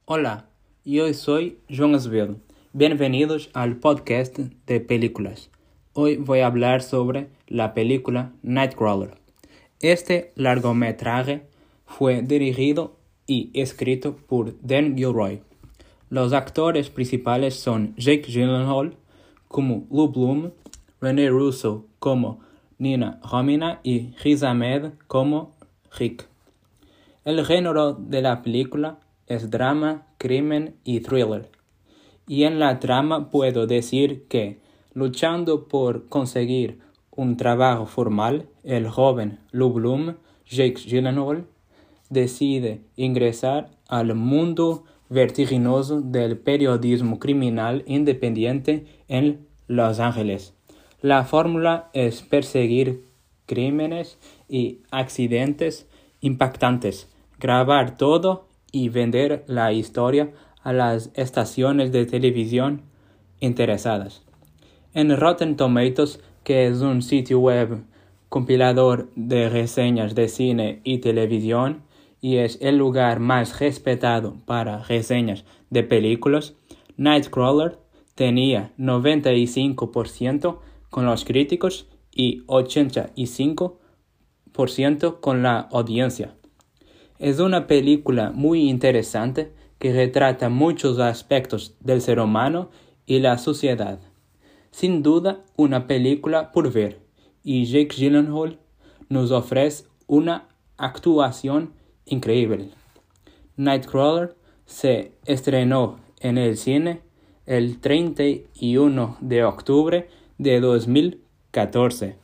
Hola, yo soy João Azevedo. Bienvenidos al podcast de películas. Hoy voy a hablar sobre la película Nightcrawler. Este largometraje fue dirigido y escrito por Dan Gilroy. Los actores principales son Jake Gyllenhaal como Lou Bloom, Rene Russo como Nina Romina y Riz Ahmed como Rick. El género de la película es drama, crimen y thriller. Y en la trama puedo decir que, luchando por conseguir un trabajo formal, el joven Lou Bloom, Jake Gyllenhaal, decide ingresar al mundo vertiginoso del periodismo criminal independiente en Los Ángeles. La fórmula es perseguir crímenes y accidentes impactantes, grabar todo y vender la historia a las estaciones de televisión interesadas. En Rotten Tomatoes, que es un sitio web compilador de reseñas de cine y televisión y es el lugar más respetado para reseñas de películas, Nightcrawler tenía 95% con los críticos y 85% con la audiencia. Es una película muy interesante que retrata muchos aspectos del ser humano y la sociedad. Sin duda, una película por ver, y Jake Gyllenhaal nos ofrece una actuación increíble. Nightcrawler se estrenó en el cine el 31 de octubre de 2014.